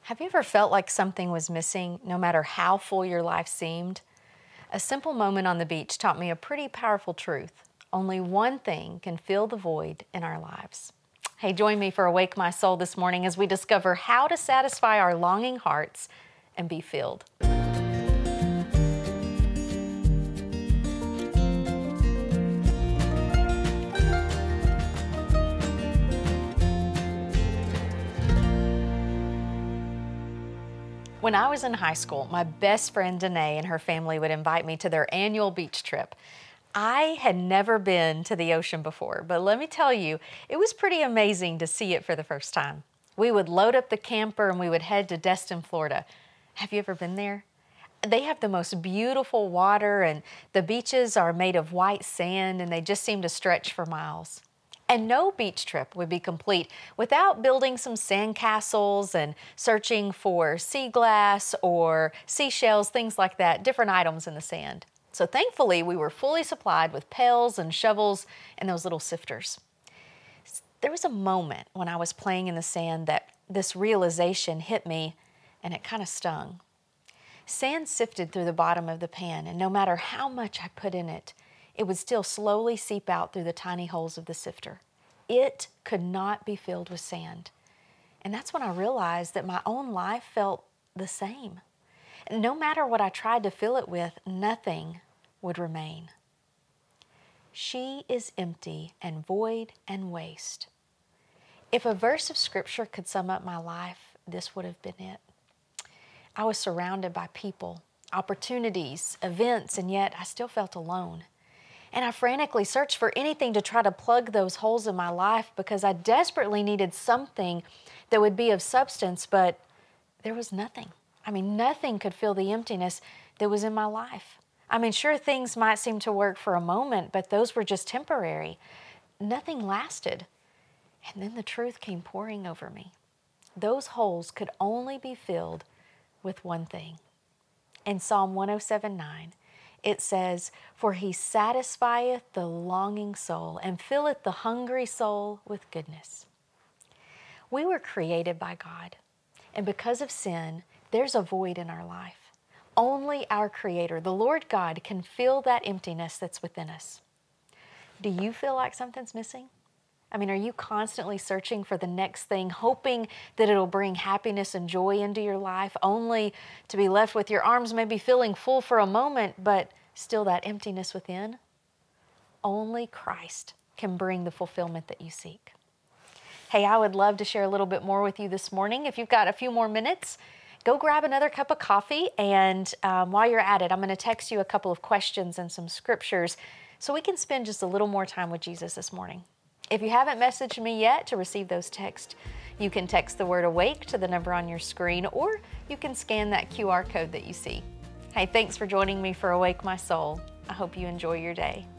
Have you ever felt like something was missing, no matter how full your life seemed? A simple moment on the beach taught me a pretty powerful truth. Only one thing can fill the void in our lives. Hey, join me for Awake My Soul this morning as we discover how to satisfy our longing hearts and be filled. When I was in high school, my best friend Danae and her family would invite me to their annual beach trip. I had never been to the ocean before, but let me tell you, it was pretty amazing to see it for the first time. We would load up the camper and we would head to Destin, Florida. Have you ever been there? They have the most beautiful water, and the beaches are made of white sand, and they just seem to stretch for miles. And no beach trip would be complete without building some sand castles and searching for sea glass or seashells, things like that, different items in the sand. So thankfully, we were fully supplied with pails and shovels and those little sifters. There was a moment when I was playing in the sand that this realization hit me, and it kind of stung. Sand sifted through the bottom of the pan, and no matter how much I put in it, it would still slowly seep out through the tiny holes of the sifter. It could not be filled with sand. And that's when I realized that my own life felt the same. No matter what I tried to fill it with, nothing would remain. She is empty and void and waste. If a verse of scripture could sum up my life, this would have been it. I was surrounded by people, opportunities, events, and yet I still felt alone. And I frantically searched for anything to try to plug those holes in my life because I desperately needed something that would be of substance, but there was nothing. Nothing could fill the emptiness that was in my life. Sure, things might seem to work for a moment, but those were just temporary. Nothing lasted. And then the truth came pouring over me. Those holes could only be filled with one thing. In Psalm 107:9, it says, "For he satisfieth the longing soul and filleth the hungry soul with goodness." We were created by God, and because of sin, there's a void in our life. Only our Creator, the Lord God, can fill that emptiness that's within us. Do you feel like something's missing? Are you constantly searching for the next thing, hoping that it'll bring happiness and joy into your life, only to be left with your arms maybe feeling full for a moment, but still that emptiness within? Only Christ can bring the fulfillment that you seek. Hey, I would love to share a little bit more with you this morning. If you've got a few more minutes, go grab another cup of coffee, and while you're at it, I'm going to text you a couple of questions and some scriptures so we can spend just a little more time with Jesus this morning. If you haven't messaged me yet to receive those texts, you can text the word AWAKE to the number on your screen, or you can scan that QR code that you see. Hey, thanks for joining me for Awake My Soul. I hope you enjoy your day.